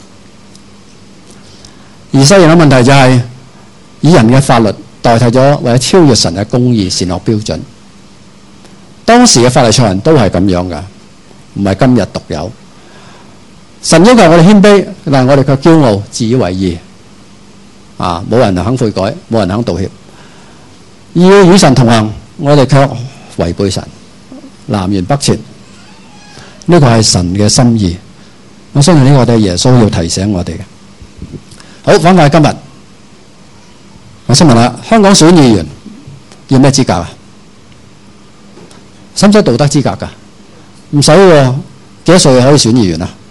而世人嘅問題就係以人嘅法律代替咗或者超越神嘅公義善惡標準。當時嘅法利賽人都係咁樣噶，唔係今日獨有。神要求我哋謙卑，但係我哋卻驕傲，自以為義。冇人肯悔改，冇人肯道歉。要與神同行，我哋卻違背神，南轅北轍。呢個係神嘅心意。我相信呢個都係耶穌要提醒我哋嘅。好，翻返今日，我想問下，香港選議員要咩資格啊？使唔使道德資格㗎？唔使喎，幾多歲可以選議員啊？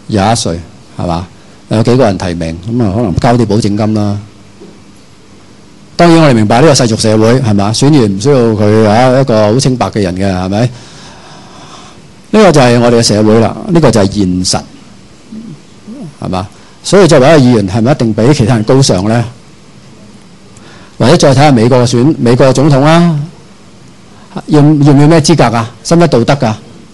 21歲係嘛？有幾個人提名咁啊？可能交啲保證金啦。當然我哋明白呢個世俗社會係嘛？選完唔需要佢一個好清白嘅人嘅係咪？呢個就係我哋嘅社會啦。呢個就係現實係嘛？所以作為一個議員係咪一定比其他人高尚咧？或者再睇下美國嘅總統啦，要唔要咩資格啊？使唔使道德㗎？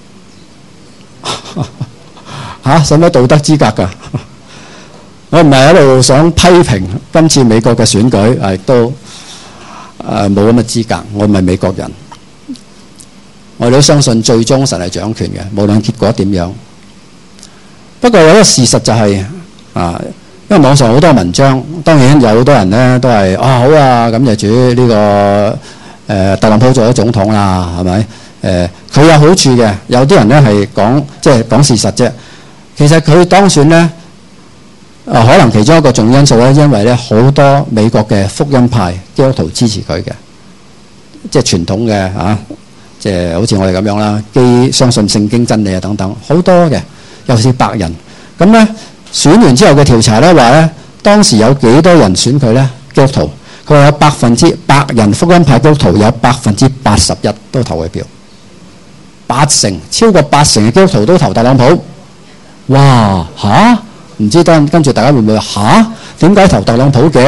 使唔使道德資格㗎？我唔係喺度想批評今次美國嘅選舉，亦都冇咁嘅資格。我唔係美國人，我哋都相信最終神係掌權嘅，無論結果點樣。不過有一個事實就係因為網上好多文章，當然有好多人咧都係好啊，感謝主呢個特朗普做咗總統啦，係咪？佢有好處嘅，有啲人咧係講事實啫。其實佢當選咧，可能其中一個重要因素咧，因為咧好多美國嘅福音派基督徒支持佢嘅，即係傳統嘅即係好似我哋咁樣啦，相信聖經真理啊等等，好多嘅，尤其是白人。咁咧選完之後嘅調查咧話咧，當時有幾多人選佢咧？基督徒，佢話有白人福音派基督徒有81%都投佢票，80%，超過80%嘅基督徒都投特朗普。哇唔知跟住大家會唔會話點解投特朗普嘅？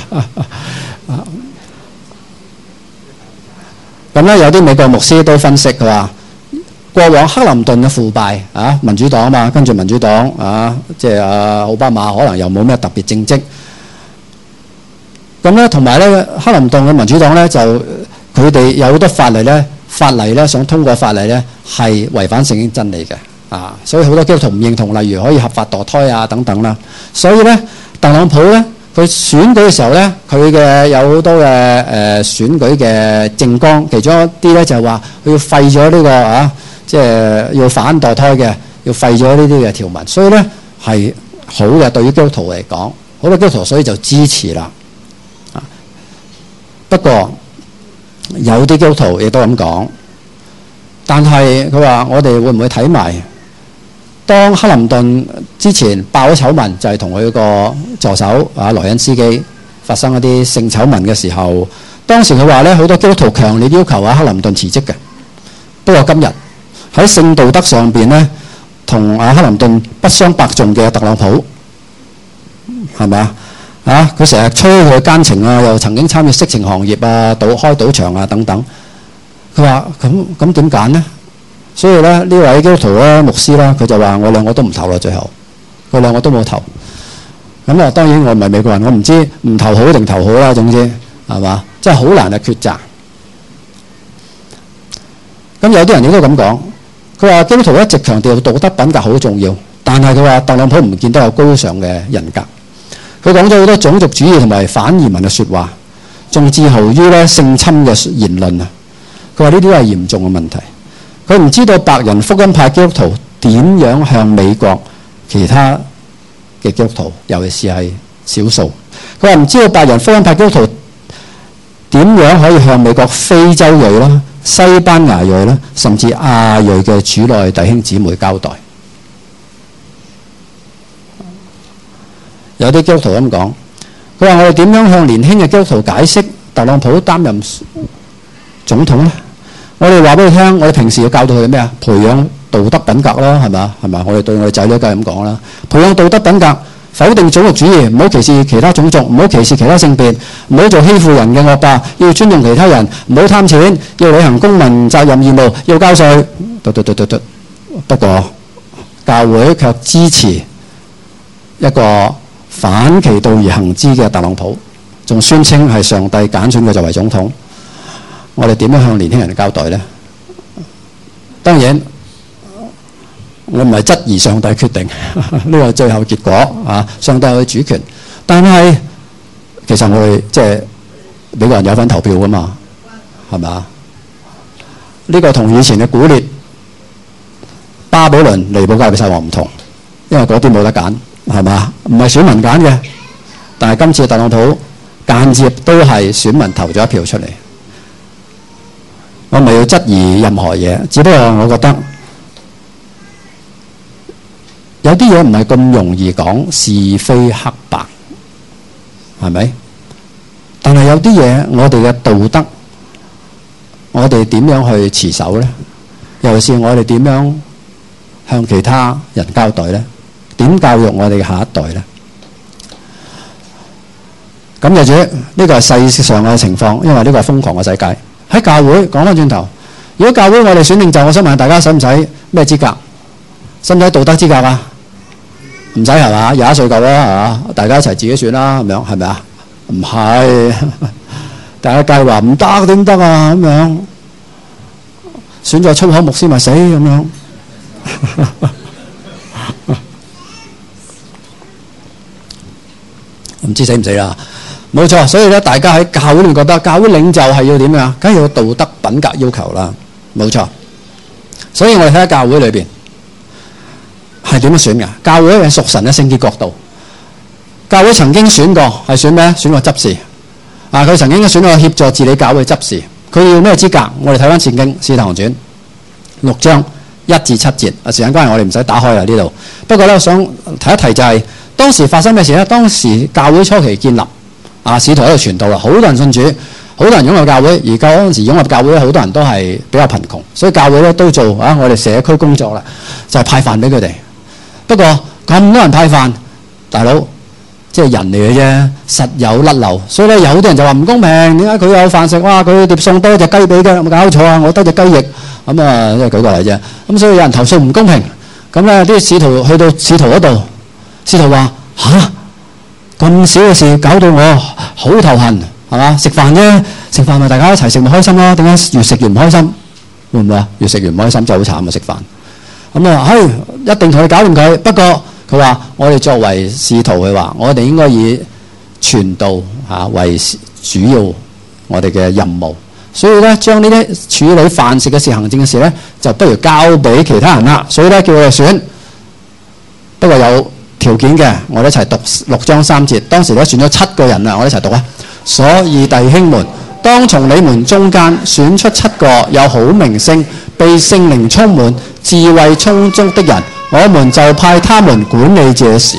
咁咧有啲美國牧師都分析，佢話過往克林頓嘅腐敗民主黨啊嘛，跟住民主黨即係奧巴馬可能又冇咩特別政績。咁咧同埋咧克林頓嘅民主黨咧就佢哋有好多法例咧想通過法例咧係違反聖經真理嘅。所以好多基督徒唔認同，例如可以合法墮胎等等啦。所以咧，特朗普咧，佢選舉嘅時候咧，佢嘅有好多嘅選舉嘅政綱，其中一啲咧就係話佢要廢咗呢個即係要反墮胎嘅，要廢咗呢啲嘅條文。所以咧係好嘅，對於基督徒嚟講，好多基督徒所以就支持啦。不過有啲基督徒亦都咁講，但係佢話我哋會唔會睇埋？當克林頓之前爆咗醜聞，就係同佢個助手萊恩斯基發生一啲性醜聞嘅時候，當時佢話咧好多基督徒強烈要求克林頓辭職嘅。不過今日喺性道德上邊咧，同克林頓不相伯仲嘅特朗普係咪佢成日吹佢奸情又曾經參與色情行業開賭場等等。佢話咁點揀呢？所以咧呢位基督徒牧師啦，佢就話我兩個都唔投啦，最後佢兩個都冇投。咁當然我唔係美國人，我唔知唔投好定投好啦。總之係嘛，真係好難嘅抉擇。咁有啲人亦都咁講，佢話基督徒一直強調道德品格好重要，但係佢話特朗普唔見得有高尚嘅人格。佢講咗好多種族主義同埋反移民嘅説話，仲自豪於咧性侵嘅言論啊！佢話呢啲都係嚴重嘅問題。佢唔知道白人福音派基督徒點樣向美國其他嘅基督徒，尤其是係少數。佢話唔知道白人福音派基督徒點樣可以向美國非洲裔啦、西班牙裔啦，甚至亞裔嘅主內弟兄姊妹交代。有啲基督徒咁講，佢話我哋點樣向年輕嘅基督徒解釋特朗普擔任總統呢？我哋話俾佢聽，我哋平時要教導佢咩啊？培養道德品格啦，係嘛？我哋對我哋仔女梗係咁講啦。培養道德品格，否定種族主義，唔好歧視其他種族，唔好歧視其他性別，唔好做欺負人嘅惡霸，要尊重其他人，唔好貪錢，要履行公民責任義務，要交稅。不過教會卻支持一個反其道而行之嘅特朗普，仲宣稱係上帝揀選佢作為總統。我哋點樣向年輕人交代呢？當然，我唔係質疑上帝決定呢個最後結果上帝有主權。但係其實我哋即係美國人有份投票㗎嘛，係咪？呢個同以前嘅古列、巴比倫、尼布甲尼撒王唔同，因為嗰啲冇得揀，係嘛？唔係選民揀嘅。但係今次特朗普間接都係選民投咗一票出嚟。我唔係要質疑任何嘢，只不過我覺得有啲嘢唔係咁容易講是非黑白，係咪？但係有啲嘢我哋嘅道德，我哋點樣去持守呢？尤其是我哋點樣向其他人交代呢？點教育我哋嘅下一代呢？咁就主，呢個係世上嘅情況，因為呢個係瘋狂嘅世界。喺教會講翻轉頭，如果教會我哋選領袖，我想問大家使唔使咩資格？使唔使道德資格啊？唔使係嘛？21歲夠啦，係嘛？大家一齊自己選啦，咁樣係咪啊？唔係，大家計劃唔得點得啊？咁樣選咗粗口牧師咪死咁樣。唔知死唔死啦？冇錯，所以咧，大家喺教會裏面覺得教會領袖係要點樣？梗係要道德品格要求啦。冇錯，所以我哋睇下教會裏邊係點樣選㗎？教會係屬神嘅聖潔國度。教會曾經選過係選咩？選過執事啊！佢曾經選過協助治理教會執事。佢要咩資格？我哋睇翻《聖經使徒行傳》6章1至7節。時間關係，我哋唔使打開啦呢度。不過咧，我想提一提就係當時發生咩事咧？當時教會初期建立。使徒喺度傳道啦，好多人信主，好多人湧入教會。而嗰陣時湧入教會，好多人都係比較貧窮，所以教會咧都做我哋社區工作啦，就係派飯俾佢哋。不過咁多人派飯，大佬即係人嚟嘅啫，實有甩漏。所以咧有好多人就話唔公平，點解佢有飯食？哇！佢碟餸多隻雞髀嘅，有冇搞錯啊？我得隻雞翼咁啊，即係舉個例啫。咁所以有人投訴唔公平。咁咧啲使徒去到使徒嗰度，使徒話嚇。咁少嘅事搞到我好頭痕，係嘛？食飯啫，食飯咪大家一齊食咪開心咯。點解越食越唔開心？會唔會啊？越食越唔開心，真係好慘啊！食飯咁啊，一定同佢搞掂佢。不過佢話我哋作為使徒，佢話我哋應該以傳道為主要我哋嘅任務。所以咧，將呢啲處理飯食嘅事、行政嘅事咧，就不如交俾其他人啦。所以咧，叫佢哋選。不過有條件嘅，我哋一齊讀6章3節。當時咧選咗7個人啦，我哋一齊讀啊！所以弟兄們，當從你們中間選出7個有好名聲、被聖靈充滿、智慧充足的人，我們就派他們管理這事。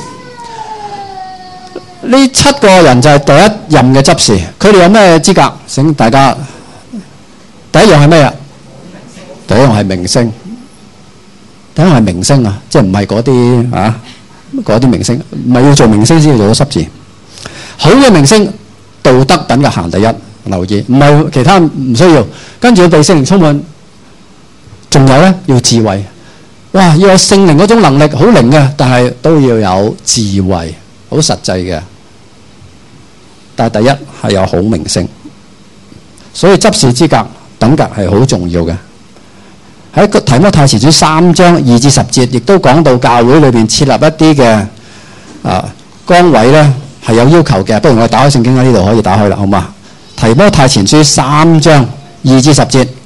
呢7個人就係第一任嘅執事，佢哋有咩資格？請大家第一樣係咩啊？第一樣係名聲，第一樣係名聲啊！即係唔係嗰啲嗰啲明星，唔係要做明星先要做到執事。好嘅明星，道德品格行第一，留意，唔係其他唔需要。跟住要被聖靈充滿，仲有咧要智慧。哇，要有聖靈嗰種能力，好靈嘅，但係都要有智慧，好實際嘅。但係第一係有好名聲，所以執事資格品格係好重要嘅。喺提摩太前書3章2至10節，亦都講到教會裏邊設立一啲嘅崗位咧係有要求嘅。不如我哋打開聖經喺呢度可以打開啦，好嘛？提摩太前書3章2至10節。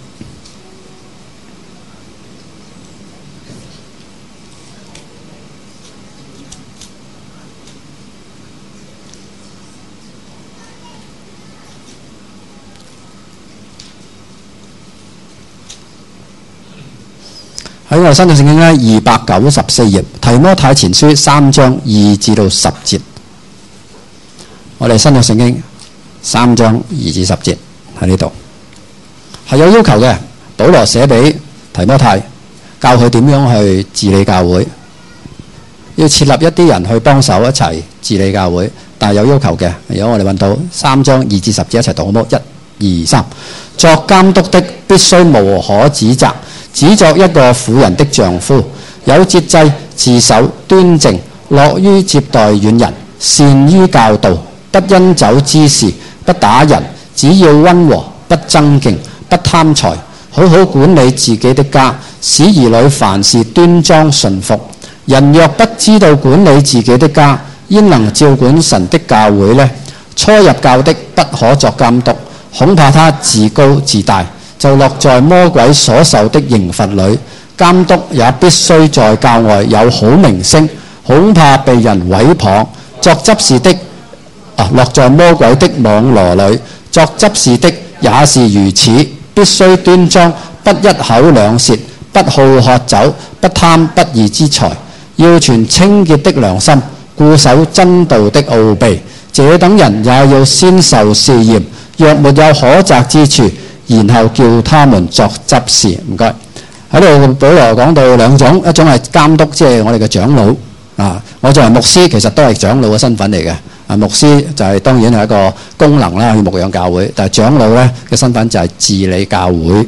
喺我哋新約聖經咧294頁，提摩太前書3章2至到10節。我哋新約聖經3章2至10節喺呢度係有要求嘅。保羅寫俾提摩太，教佢點樣去治理教會，要設立一啲人去幫手一齊治理教會，但係有要求嘅。如果我哋揾到3章2至10節一齊讀好冇？1、2、3。作監督的必須無可指責，只作一個婦人的丈夫，有節制，自守端正，樂於接待遠人，善於教導，不因酒滋事，不打人，只要溫和，不爭競，不貪財，好好管理自己的家，使兒女凡事端莊順服。人若不知道管理自己的家，焉能照管神的教會呢？初入教的不可作監督，恐怕他自高自大，就落在魔鬼所受的刑罰裏。監督也必須在教外有好名聲，恐怕被人毀謗。作執事的落在魔鬼的網羅裏，作執事的也是如此，必須端莊，不一口兩舌，不好喝酒，不貪不義之財， 要存清潔的良心，固守真道的奧秘。這等人也要先受試驗，若沒有可責之處，然後叫他們作執事。唔該。喺度保羅講到兩種，一種係監督，即係我哋嘅長老啊。我作為牧師，其實都係長老嘅身份嚟嘅。牧師就係當然係一個功能啦，要牧養教會。但係長老咧嘅身份就係治理教會。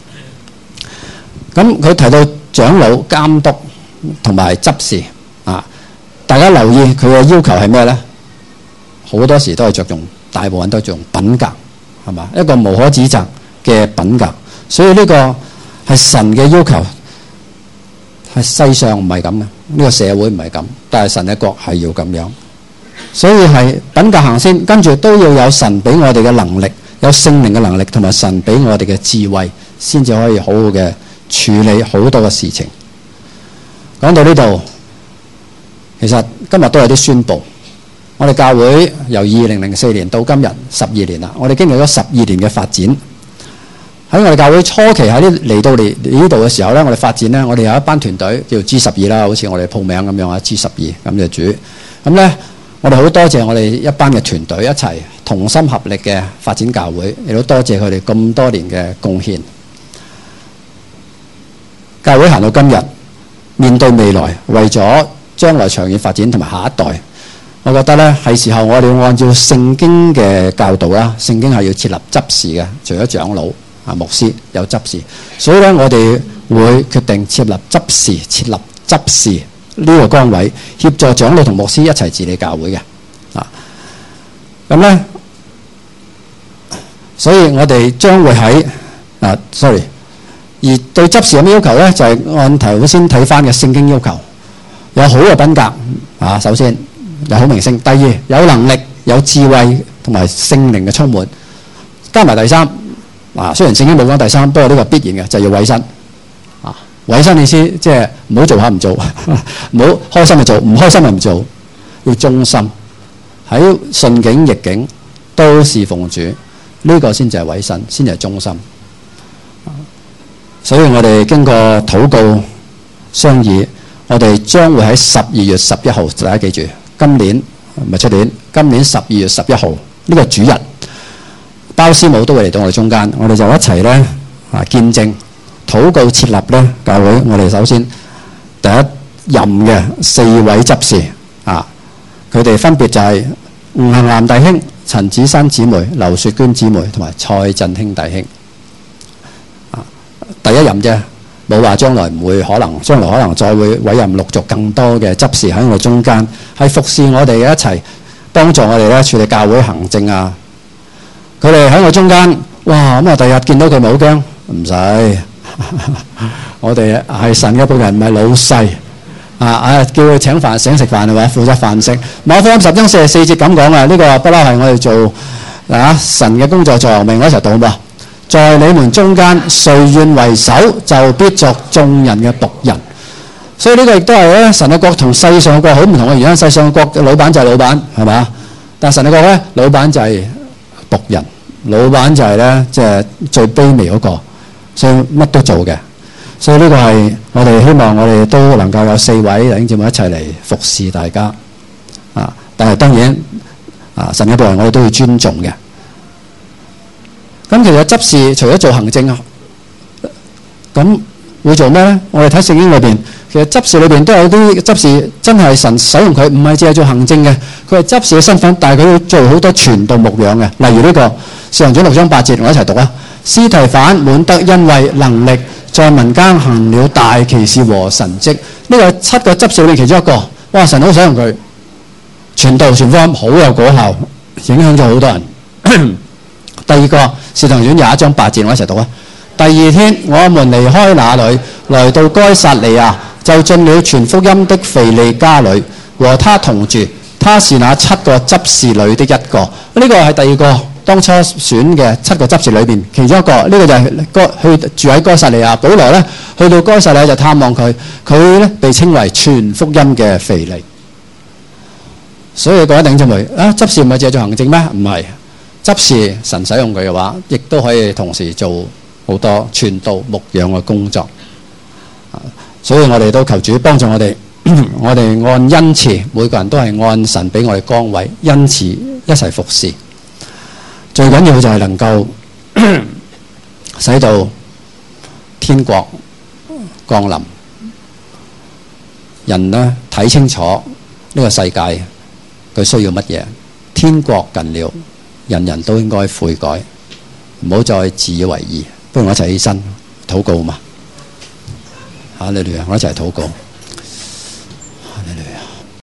咁佢提到長老、監督同埋執事啊，大家留意佢嘅要求係咩咧？好多時都係着重，大部分都係着重品格，係嘛？一個無可指責嘅品格。所以呢個係神嘅要求，係世上唔係咁嘅，呢個社會唔係咁，但係神嘅國係要咁樣。所以係品格行先，跟住都要有神俾我哋嘅能力，有聖靈嘅能力，同埋神俾我哋嘅智慧，先至可以好好嘅處理好多嘅事情。講到呢度，其實今日都有啲宣佈。我哋教會由2004年到今日12年啦，我哋經歷咗12年嘅發展。喺我哋教會初期喺嚟到呢度嘅時候咧，我哋發展咧，我哋有一班團隊叫 G12啦，好似我哋鋪名咁樣啊 G12 咁嘅主。咁咧，我哋好多謝我哋一班嘅團隊一齊同心合力嘅發展教會，亦都多謝佢哋咁多年嘅貢獻。教會行到今日，面對未來，為咗將來長遠發展同埋下一代，我覺得咧係時候我哋要按照聖經嘅教導啦。聖經係要設立執事嘅，除咗長老啊、牧師有執事，所以咧我哋會決定設立執事呢個崗位，協助長老同牧師一齊治理教會嘅啊。咁咧，所以我哋將會喺而對執事有咩要求咧？就係按頭先睇翻嘅聖經要求，有好嘅品格啊。首先有好名聲，第二有能力、有智慧同埋聖靈嘅充滿，加埋第三啊。雖然聖經冇講第三，不過呢個必然嘅就係要委身啊。委身意思即係唔好做下唔做，唔好開心就做，唔開心就唔做，要忠心喺順境逆境都侍奉主，呢個先至係委身，先至係忠心。所以我哋經過禱告商議，我哋將會喺12月11號，大家記住，今年唔係出年，今年12月11號呢個主日，包師母都會嚟到我哋中間，我哋就一齊咧見證禱告設立咧教會。我哋首先第一任嘅4位執事啊，佢哋分別就係吳幸南弟兄、陳子珊姊妹、劉雪娟姊妹同埋蔡振興弟兄。第一任啫，冇話將來唔會可能，將來可能再會委任陸續更多嘅執事喺我哋中間，係服侍我哋嘅一齊幫助我哋咧處理教會行政啊。佢哋喺我中間，哇！咁啊，第日見到佢咪好驚？唔使，我哋係神嘅僕人，唔係老細叫佢請飯請食飯係嘛，負責飯食。馬可福音10章44節咁講啊，呢個不嬲係我哋做神嘅工作座右銘，我一齊讀好嘛？在你們中間，誰願為首，就必作眾人嘅僕人。所以呢個亦都係咧，神嘅國同世上嘅國好唔同嘅原因。世上嘅國嘅老闆就係老闆，係嘛？但係神嘅國咧，老闆就係僕人，老闆就係咧即係最卑微嗰個，所以乜都做嘅。所以呢個係我哋希望我哋都能夠有4位弟兄姊妹一齊嚟服侍大家啊！但係當然神嘅僕人我哋都要尊重嘅。咁其實執事除咗做行政，咁會做咩咧？我哋睇聖經裏邊，其實執事裏邊都有啲執事真係神使用佢，唔係淨係做行政嘅，佢係執事嘅身份，但係佢要做好多傳道牧養嘅。例如呢個《使徒行傳》6章8節，我一齊讀啊！司提反滿得恩惠能力，在民間行了大奇事和神蹟。呢個係7個執事裏面其中一個，哇！神好使用佢，傳道傳福音好有果效，影響咗好多人。第二個《使徒行傳》21章8節，我一齊讀啊！第二天，我們離開那裡，來到該撒利亞，就進了傳福音的腓利家裡，和他同住。他是那7個執事裡的一個。呢個係第二個當初選嘅7個執事裏邊其中一個。呢個就係去住喺該撒利亞。保羅咧去到該撒利亞就探望佢，佢咧被稱為傳福音嘅腓利。所以各位弟兄姊妹執事唔係淨係做行政咩？唔係。執事神使用佢嘅話，亦都可以同時做好多傳道牧養嘅工作。所以我哋都求主幫助我哋我哋按恩賜，每個人都係按神俾我哋崗位恩賜一齊服侍。最緊要就係能夠使到天國降臨，人呢睇清楚呢個世界佢需要乜嘢。天國近了，人人都應該悔改，唔好再自以為義。不如我一齊起身禱告嘛。哈利路亞，我一齊禱告。